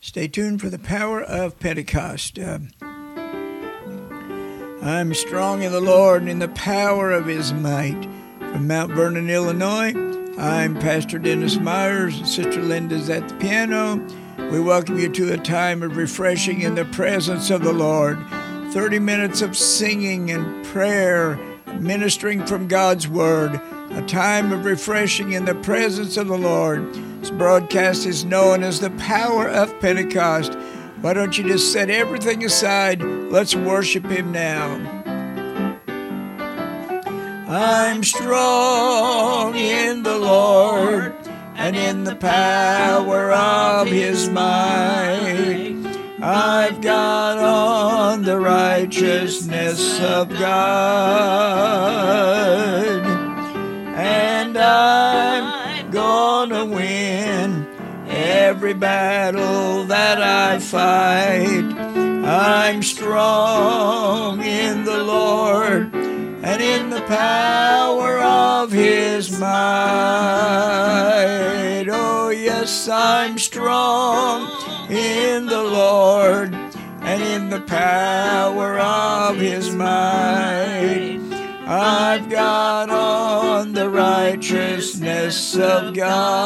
Stay tuned for the power of Pentecost. I'm strong in the Lord and in the power of his might. From Mount Vernon, Illinois, I'm Pastor Dennis Myers, and Sister Linda's at the piano. We welcome you to a time of refreshing in the presence of the Lord. 30 minutes of singing and prayer, ministering from God's Word. A time of refreshing in the presence of the Lord. This broadcast is known as the power of Pentecost. Why don't you just set everything aside? Let's worship him now. I'm strong in the Lord and in the power of his might. I've got on the righteousness of God, and I'm gonna win every battle that I fight. I'm strong in the Lord and in the power of his might. Oh yes, I'm strong in the Lord and in the power of his might. I've got on the righteousness of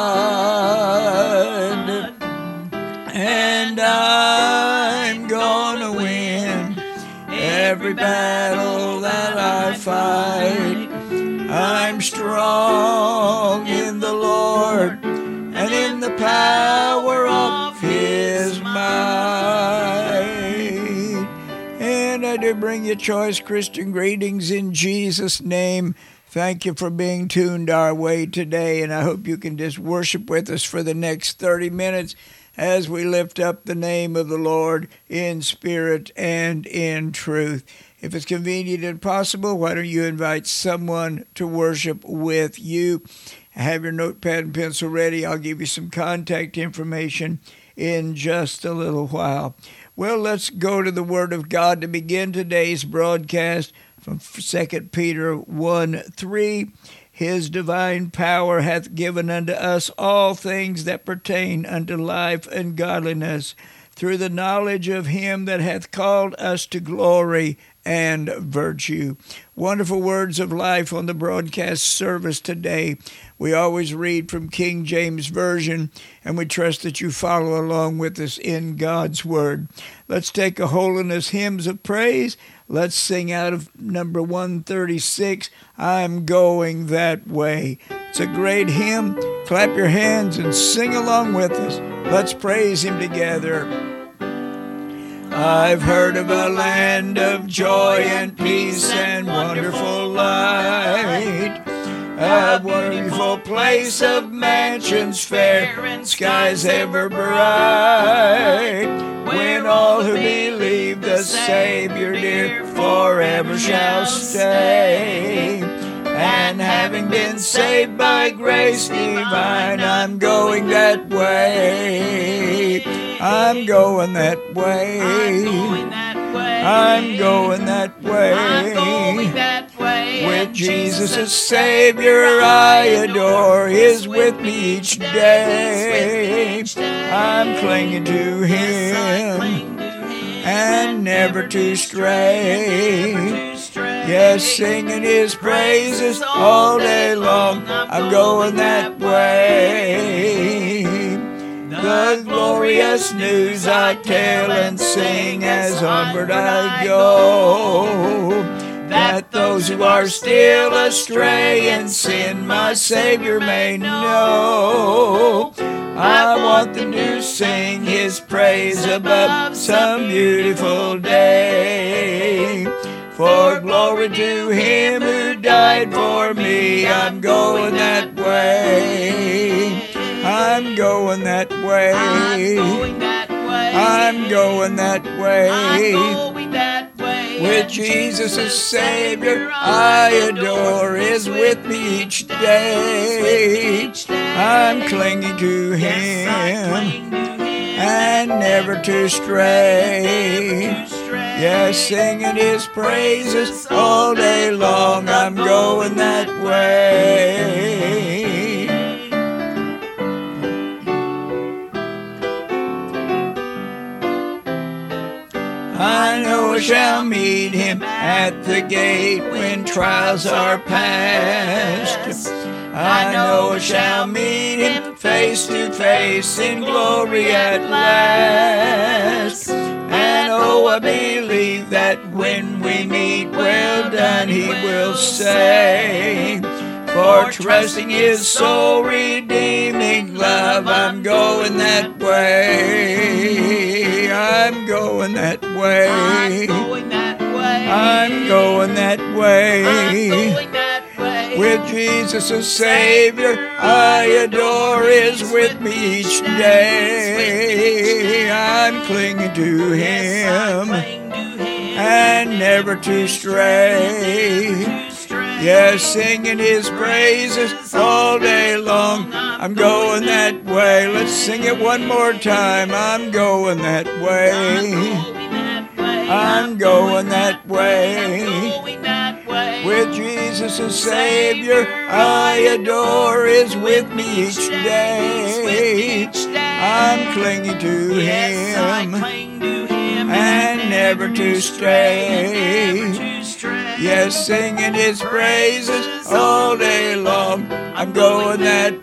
God, and I'm gonna win every battle that I fight. I'm strong in the Lord and in the power of his might. And I do bring you choice Christian greetings in Jesus' name. Thank you for being tuned our way today, and I hope you can just worship with us for the next 30 minutes as we lift up the name of the Lord in spirit and in truth. If it's convenient and possible, why don't you invite someone to worship with you? Have your notepad and pencil ready. I'll give you some contact information in just a little while. Well, let's go to the Word of God to begin today's broadcast from 2 Peter 1:3. His divine power hath given unto us all things that pertain unto life and godliness, through the knowledge of him that hath called us to glory and virtue. Wonderful words of life on the broadcast service today. We always read from King James Version, and we trust that you follow along with us in God's Word. Let's take a holiness hymns of praise. Let's sing out of number 136, I'm Going That Way. It's a great hymn. Clap your hands and sing along with us. Let's praise him together. I've heard of a land of joy and peace and wonderful light, a wonderful place of mansions fair and skies ever bright, when all who believe the Savior dear forever shall stay. And having been saved by grace divine, I'm going that way. I'm going that way. I'm going that way. With Jesus as Savior I adore, is with me each day. I'm clinging to him and never to stray. Yes, singing his praises all day long, I'm going that way. The glorious news I tell and sing as onward I go, that those who are still astray in sin my Savior may know. I want them to sing his praise above some beautiful day. For glory to him who died for me, I'm going that way. I'm going that way. I'm going that way. With Jesus as Savior I adore, is with me each day. I'm clinging to him and never to stray. Yes, singing his praises all day long, I'm going that way. I know I shall meet him at the gate when trials are past. I know I shall meet him face to face in glory at last. And oh, I believe that when we meet, well done, he will say. For trusting his soul redeeming love, I'm going that way. I'm going that way. I'm going that way. I'm going that way. I'm going that way. With Jesus as Savior, I adore His with me each day. I'm clinging to Him and never to stray. Yes, singing His praises all day long. I'm going that way. Let's sing it one more time. I'm going that way. I'm going that way. With Jesus as Savior, I adore His with me each day. I'm clinging to Him and never to stray. Yes, singing His praises all day long. I'm going that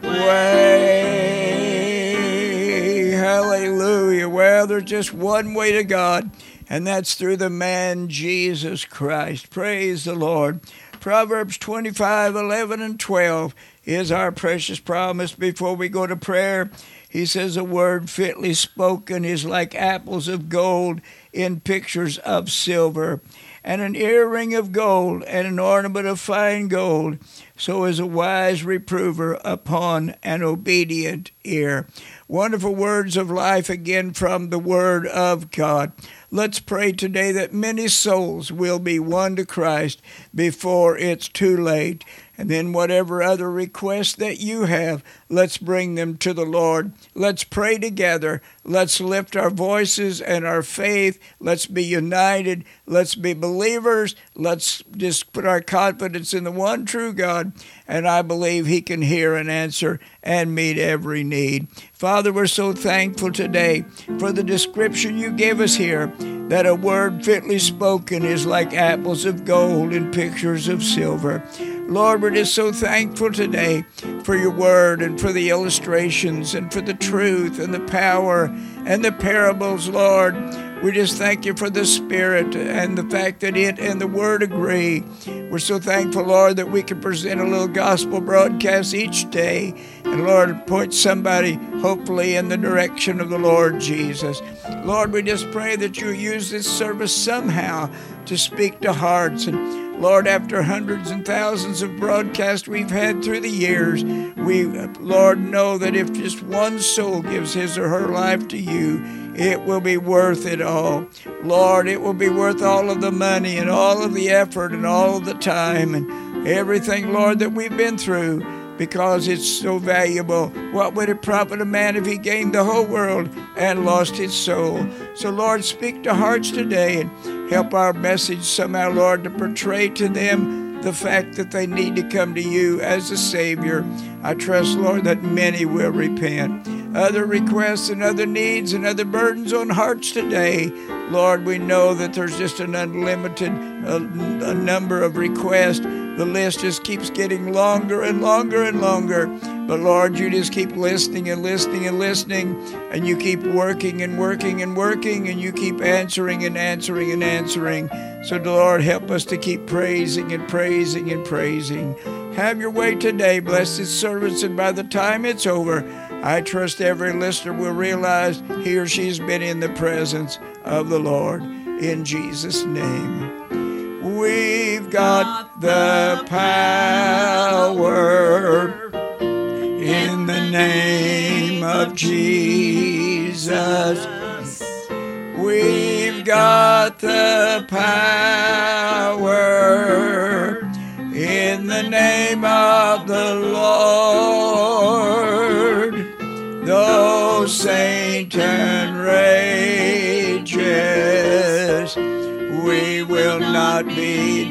way. Hallelujah. Well, there's just one way to God, and that's through the man Jesus Christ. Praise the Lord. Proverbs 25:11 and 12 is our precious promise before we go to prayer. He says, a word fitly spoken is like apples of gold in pictures of silver, and an earring of gold and an ornament of fine gold. So is a wise reprover upon an obedient ear. Wonderful words of life again from the Word of God. Let's pray today that many souls will be won to Christ before it's too late. And then whatever other requests that you have, let's bring them to the Lord. Let's pray together. Let's lift our voices and our faith. Let's be united. Let's be believers. Let's just put our confidence in the one true God. And I believe He can hear and answer and meet every need. Father, we're so thankful today for the description you gave us here, that a word fitly spoken is like apples of gold in pictures of silver. Lord, we're just so thankful today for your word and for the illustrations and for the truth and the power and the parables, Lord. We just thank you for the Spirit and the fact that it and the Word agree. We're so thankful, Lord, that we can present a little gospel broadcast each day. And, Lord, point somebody, hopefully, in the direction of the Lord Jesus. Lord, we just pray that you use this service somehow to speak to hearts. And, Lord, after hundreds and thousands of broadcasts we've had through the years, we, Lord, know that if just one soul gives his or her life to you, it will be worth it all. Lord, it will be worth all of the money and all of the effort and all of the time and everything, Lord, that we've been through, because it's so valuable. What would it profit a man if he gained the whole world and lost his soul? So, Lord, speak to hearts today and help our message somehow, Lord, to portray to them the fact that they need to come to you as a Savior. I trust, Lord, that many will repent. Other requests and other needs and other burdens on hearts today, Lord, we know that there's just an unlimited a number of requests. The list just keeps getting longer and longer and longer. But Lord, you just keep listening and listening and listening, and you keep working and working and working, and you keep answering and answering and answering. So Lord, help us to keep praising and praising and praising. Have your way today. Bless this service, and by the time it's over, I trust every listener will realize he or she's been in the presence of the Lord. In Jesus' name. We've got the power in the name of Jesus. We've got the power in the name of the Lord. Though Satan rages, we will not be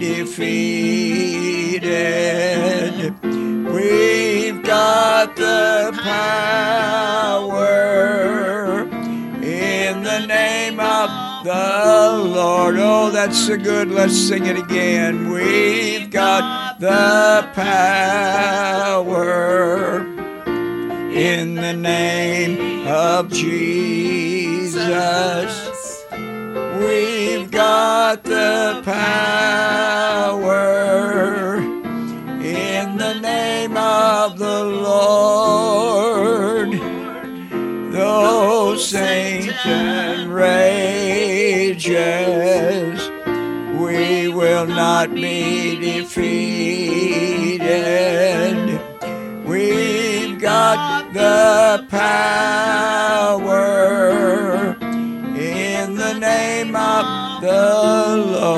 defeated. We've got the power in the name of the Lord. Oh, that's so good. Let's sing it again. We've got the power in the name of Jesus. We've got the power in the name of the Lord. Though Satan rages, we will not be defeated. We've got the power in the name of the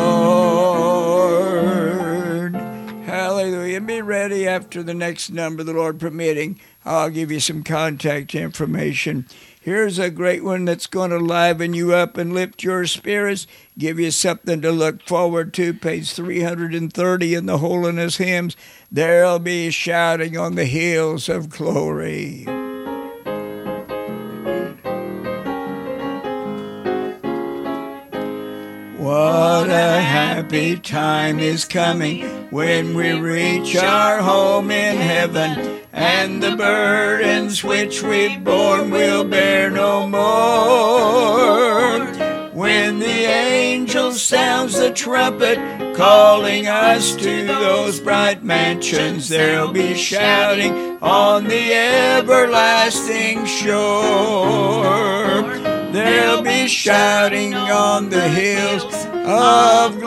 Lord. Hallelujah. Be ready after the next number, the Lord permitting. I'll give you some contact information. Here's a great one that's going to liven you up and lift your spirits, give you something to look forward to. Page 330 in the Holiness Hymns. There'll be shouting on the hills of glory. What a happy time is coming when we reach our home in heaven, and the burdens which we've borne will bear no more. When the angel sounds the trumpet, calling us to those bright mansions, there'll be shouting on the everlasting shore. There'll be shouting on the hills of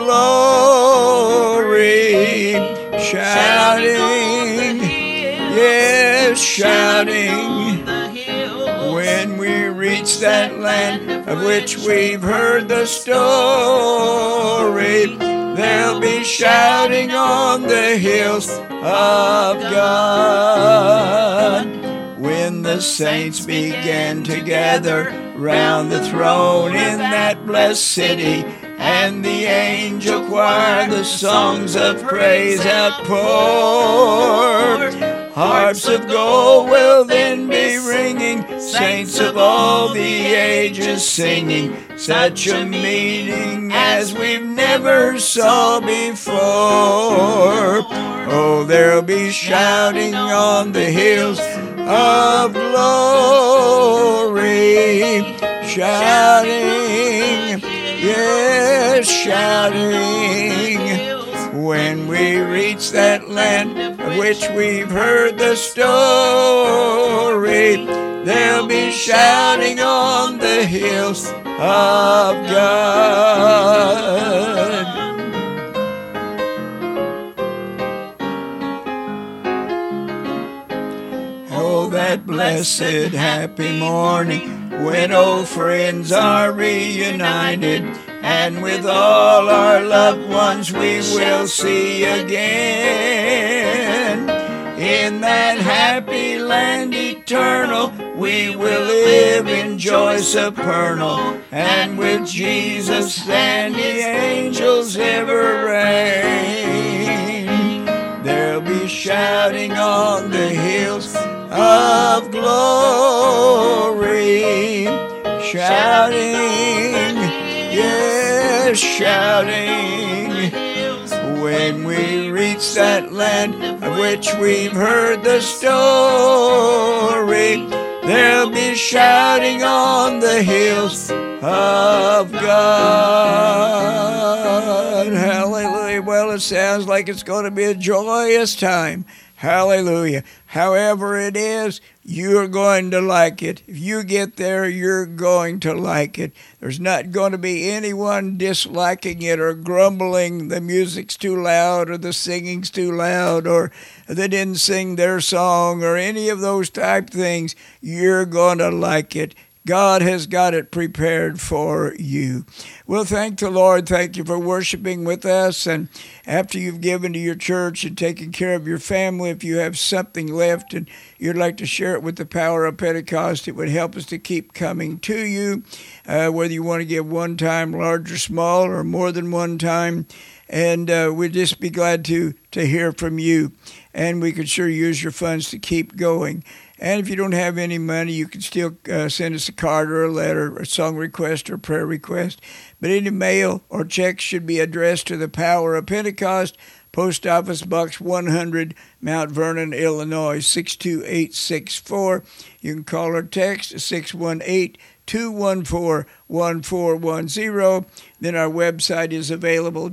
glory. Shouting, yes, shouting. When we reach that land of which we've heard the story, there'll be shouting on the hills of God. When the saints began to gather round the throne in that blessed city, and the angel choir the songs of praise outpour, harps of gold will then be ringing, saints of all the ages singing, such a meeting as we've never saw before. Oh, there'll be shouting on the hills of glory, shouting, yes, shouting. When we reach that land of which we've heard the story, they'll be shouting on the hills of God. Oh, that blessed happy morning when old friends are reunited, and with all our loved ones we will see again. In that happy land eternal, we will live in joy supernal, and with Jesus and the angels ever reign. There'll be shouting on the hills of glory, shouting, yes, shouting. When we reach that land of which we've heard the story, there'll be shouting on the hills of God. Hallelujah. Well, it sounds like it's going to be a joyous time. Hallelujah. However it is, you're going to like it. If you get there, you're going to like it. There's not going to be anyone disliking it or grumbling the music's too loud or the singing's too loud or they didn't sing their song or any of those type things. You're going to like it. God has got it prepared for you. Well, thank the Lord. Thank you for worshiping with us. And after you've given to your church and taken care of your family, if you have something left and you'd like to share it with the Power of Pentecost, it would help us to keep coming to you, whether you want to give one time, large or small, or more than one time. And we'd just be glad to hear from you. And we could sure use your funds to keep going. And if you don't have any money, you can still send us a card or a letter, a song request or prayer request. But any mail or checks should be addressed to the Power of Pentecost, Post Office Box 100, Mount Vernon, Illinois, 62864. You can call or text 618-214-1410. Then our website is available,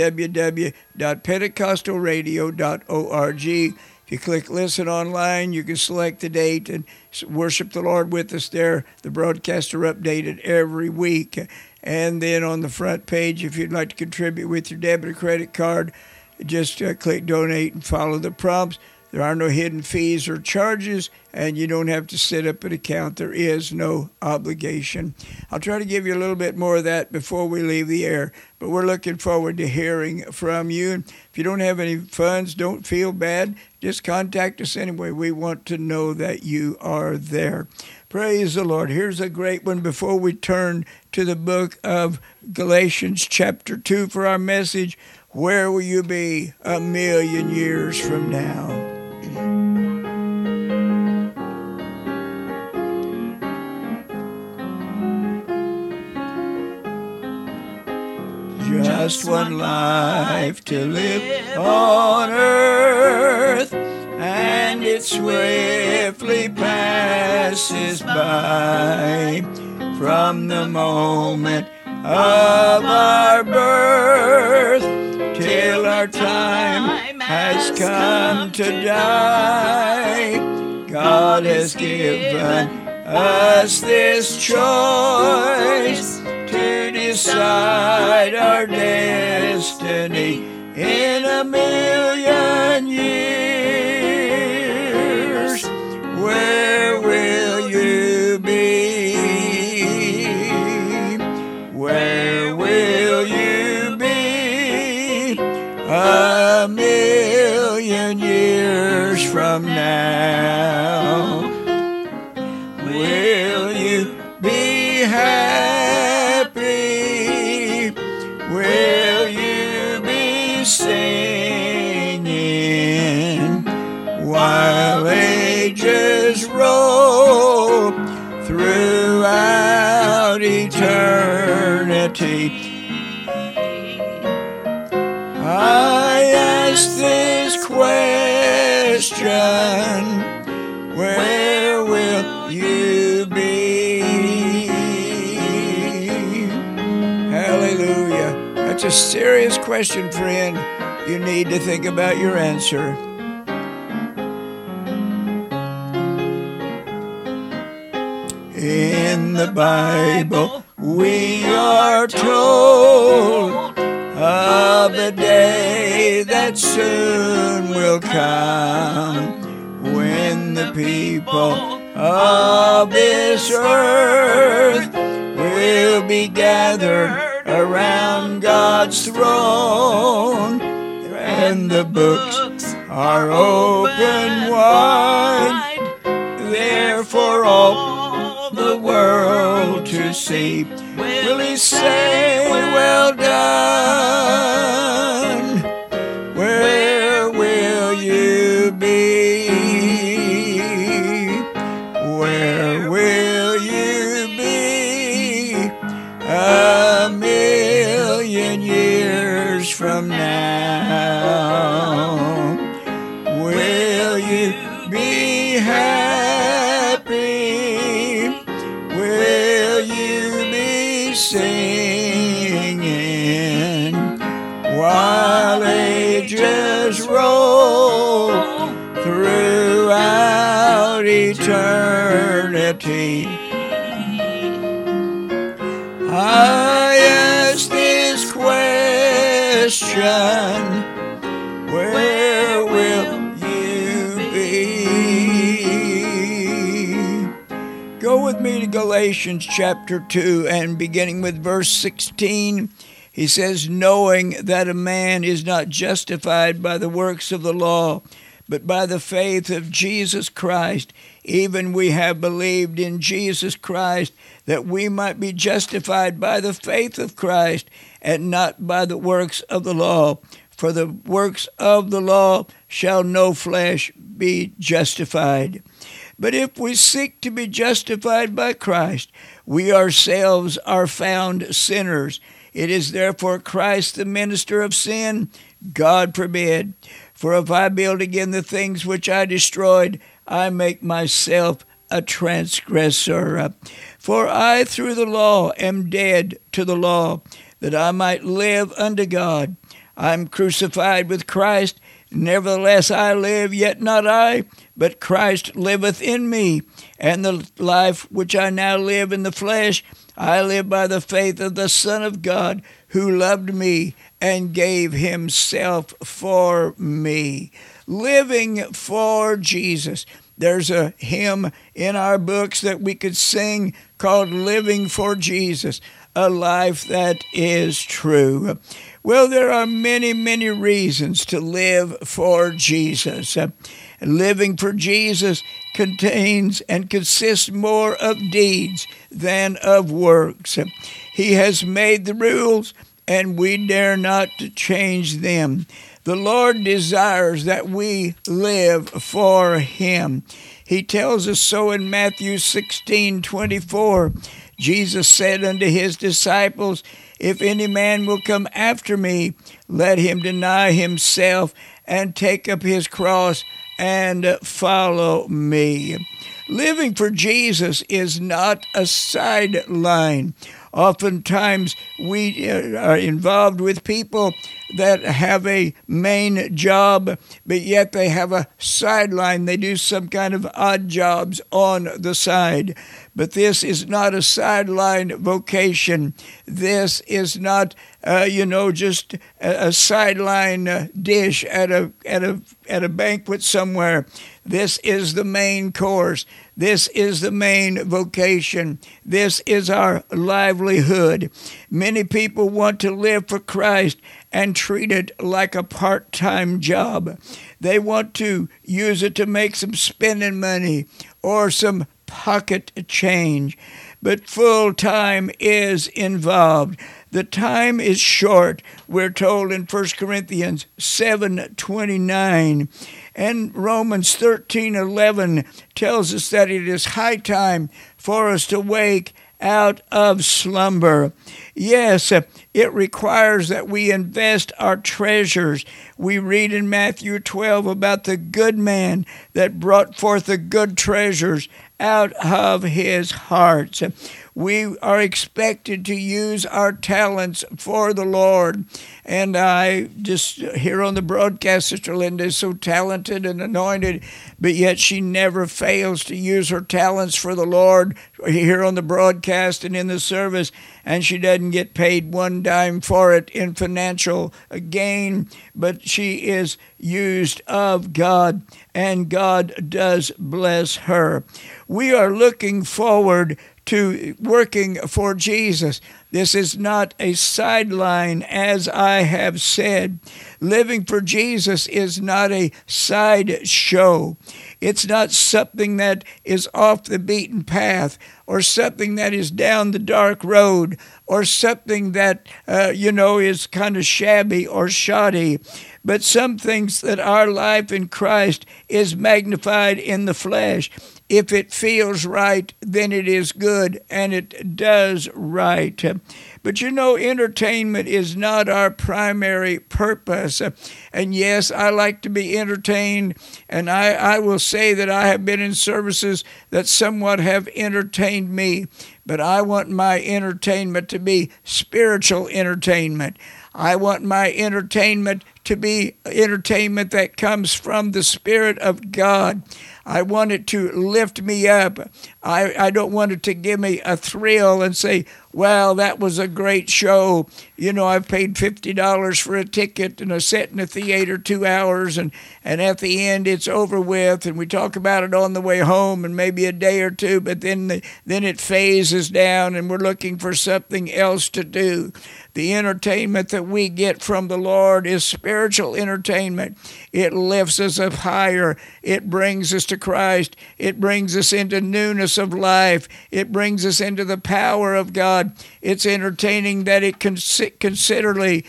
www.pentecostalradio.org. If you click Listen Online, you can select the date and worship the Lord with us there. The broadcasts are updated every week. And then on the front page, if you'd like to contribute with your debit or credit card, just click Donate and follow the prompts. There are no hidden fees or charges, and you don't have to set up an account. There is no obligation. I'll try to give you a little bit more of that before we leave the air, but we're looking forward to hearing from you. And if you don't have any funds, don't feel bad. Just contact us anyway. We want to know that you are there. Praise the Lord. Here's a great one before we turn to the book of Galatians chapter 2 for our message. Where will you be 1,000,000 years from now? Just one life to live on earth, and it swiftly passes by. From the moment of our birth till our time has come to die, God has given us this choice to decide our destiny in 1,000,000 years. Where will you be? Where will you be 1,000,000 years from now? Will you be happy? Will you be singing while ages roll throughout eternity? I ask this question, where will you be? Hallelujah. That's a serious question, friend. You need to think about your answer. In the Bible, we are told of a day that soon will come when the people of this earth will be gathered around God's throne, and the books are open wide there for all the world to see. Will He say, well done? Where will you be? Where will you be 1,000,000 years from now? Will you be happy? Will you be singing while ages roll throughout eternity? I ask this question, where will you be? Go with me to Galatians chapter 2 and beginning with verse 16. He says, knowing that a man is not justified by the works of the law, but by the faith of Jesus Christ, even we have believed in Jesus Christ, that we might be justified by the faith of Christ, and not by the works of the law. For the works of the law shall no flesh be justified. But if we seek to be justified by Christ, we ourselves are found sinners. It is therefore Christ the minister of sin? God forbid. For if I build again the things which I destroyed, I make myself a transgressor. For I through the law am dead to the law, that I might live unto God. I am crucified with Christ. Nevertheless I live, yet not I, but Christ liveth in me. And the life which I now live in the flesh, I live by the faith of the Son of God, who loved me and gave himself for me. Living for Jesus. There's a hymn in our books that we could sing called Living for Jesus, a life that is true. Well, there are many, many reasons to live for Jesus. Living for Jesus contains and consists more of deeds than of works. He has made the rules, and we dare not to change them. The Lord desires that we live for him. He tells us so in Matthew 16:24. Jesus said unto his disciples, If any man will come after me, let him deny himself and take up his cross and follow me. Living for Jesus is not a sideline. Oftentimes we are involved with people that have a main job, but yet they have a sideline. They do some kind of odd jobs on the side. But this is not a sideline vocation. This is not, just a sideline dish at a banquet somewhere. This is the main course. This is the main vocation. This is our livelihood. Many people want to live for Christ and treat it like a part-time job. They want to use it to make some spending money or some pocket change. But full time is involved. The time is short, we're told in 1 Corinthians 7:29. And Romans 13:11 tells us that it is high time for us to wake out of slumber. Yes, it requires that we invest our treasures. We read in Matthew 12 about the good man that brought forth the good treasures out of his heart. We are expected to use our talents for the Lord. And I just hear on the broadcast, Sister Linda is so talented and anointed, but yet she never fails to use her talents for the Lord here on the broadcast and in the service, and she doesn't get paid one dime for it in financial gain, but she is used of God, and God does bless her. We are looking forward to working for Jesus. This is not a sideline, as I have said. Living for Jesus is not a side show. It's not something that is off the beaten path or something that is down the dark road or something that, is kind of shabby or shoddy. But some things that our life in Christ is magnified in the flesh. If it feels right, then it is good, and it does right. But entertainment is not our primary purpose. And yes, I like to be entertained, and I will say that I have been in services that somewhat have entertained me. But I want my entertainment to be spiritual entertainment. I want my entertainment to be entertainment that comes from the Spirit of God. I want it to lift me up. I don't want it to give me a thrill and say, well, that was a great show. I've paid $50 for a ticket and I sat in the theater 2 hours, and at the end it's over with, and we talk about it on the way home and maybe a day or two, but then it phases down and we're looking for something else to do. The entertainment that we get from the Lord is spiritual spiritual entertainment. It lifts us up higher. It brings us to Christ. It brings us into newness of life. It brings us into the power of God. It's entertaining that it considerably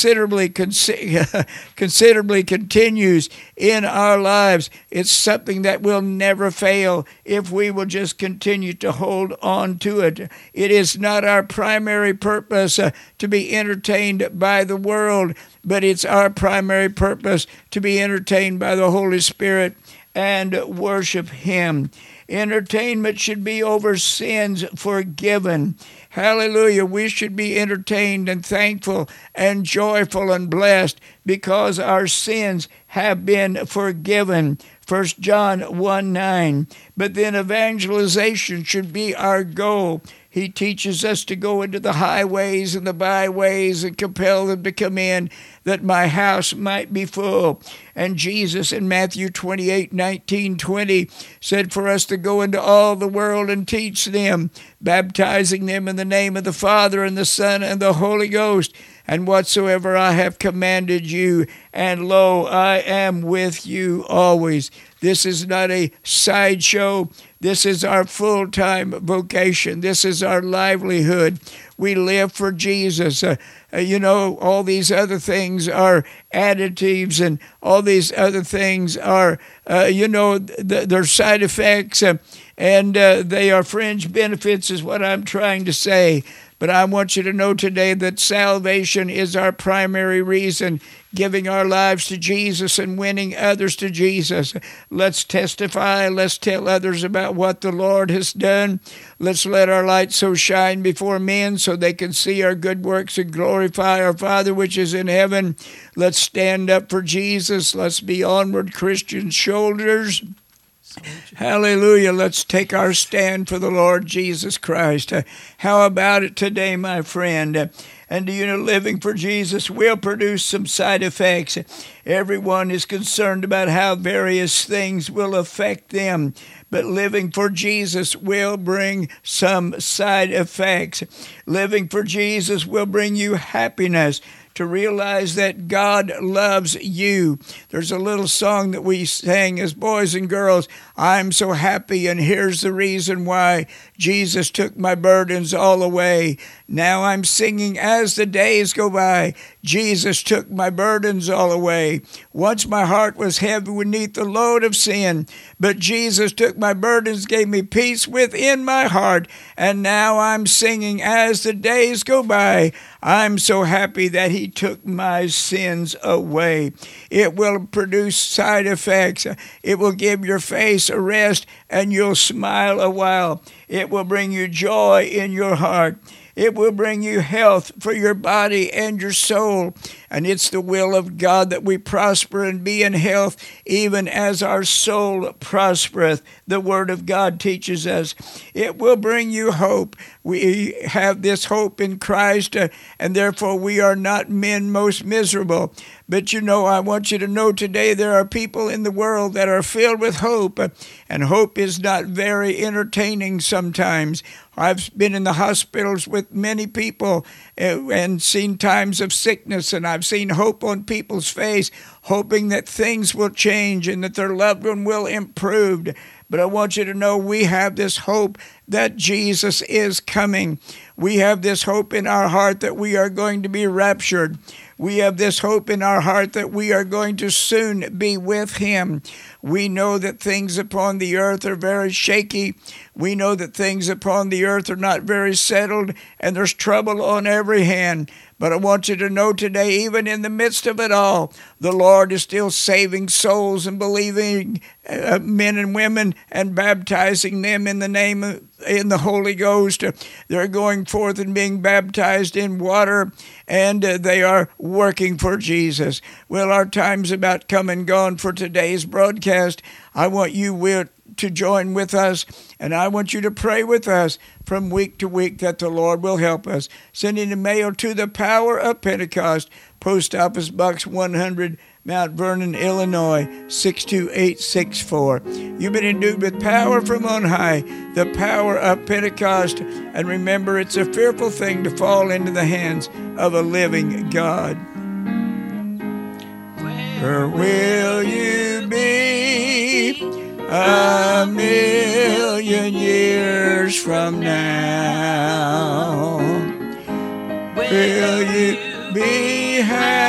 continues in our lives. It's something that will never fail if we will just continue to hold on to it. It is not our primary purpose to be entertained by the world, but it's our primary purpose to be entertained by the Holy Spirit and worship Him. Entertainment should be over sins forgiven. Hallelujah. We should be entertained and thankful and joyful and blessed because our sins have been forgiven. 1 John 1:9. But then evangelization should be our goal. He teaches us to go into the highways and the byways and compel them to come in, that my house might be full. And Jesus in Matthew 28:19-20 said for us to go into all the world and teach them, baptizing them in the name of the Father and the Son and the Holy Ghost, and whatsoever I have commanded you, and lo, I am with you always. This is not a sideshow. This is our full-time vocation. This is our livelihood. We live for Jesus. All these other things are additives, and all these other things are, they're side effects, and they are fringe benefits is what I'm trying to say. But I want you to know today that salvation is our primary reason, giving our lives to Jesus and winning others to Jesus. Let's testify. Let's tell others about what the Lord has done. Let's let our light so shine before men so they can see our good works and glorify our Father which is in heaven. Let's stand up for Jesus. Let's be onward Christian shoulders. Hallelujah. Let's take our stand for the Lord Jesus Christ. How about it today, my friend? And do you know, living for Jesus will produce some side effects. Everyone is concerned about how various things will affect them, but living for Jesus will bring some side effects. Living for Jesus will bring you happiness, to realize that God loves you. There's a little song that we sang as boys and girls, I'm so happy, and here's the reason why. Jesus took my burdens all away. Now I'm singing as the days go by. Jesus took my burdens all away. Once my heart was heavy beneath the load of sin, but Jesus took my burdens, gave me peace within my heart, and now I'm singing as the days go by. I'm so happy that He took my sins away. It will produce side effects. It will give your face a rest, and you'll smile a while. It will bring you joy in your heart. It will bring you health for your body and your soul. And it's the will of God that we prosper and be in health, even as our soul prospereth. The Word of God teaches us. It will bring you hope. We have this hope in Christ, and therefore we are not men most miserable. But I want you to know today there are people in the world that are filled with hope, and hope is not very entertaining sometimes. I've been in the hospitals with many people and seen times of sickness, and I've seen hope on people's face, hoping that things will change and that their loved one will improve. But I want you to know we have this hope that Jesus is coming. We have this hope in our heart that we are going to be raptured. We have this hope in our heart that we are going to soon be with Him. We know that things upon the earth are very shaky. We know that things upon the earth are not very settled, and there's trouble on every hand. But I want you to know today, even in the midst of it all, the Lord is still saving souls and believing men and women and baptizing them in the Holy Ghost. They're going forth and being baptized in water, and they are working for Jesus. Well, our time's about come and gone for today's broadcast. I want you to join with us, and I want you to pray with us from week to week that the Lord will help us. Sending the mail to the Power of Pentecost, Post Office Box 100, Mount Vernon, Illinois, 62864. You've been endued with power from on high, the power of Pentecost, and remember, it's a fearful thing to fall into the hands of a living God. Or will you be a million years from now? Will you be happy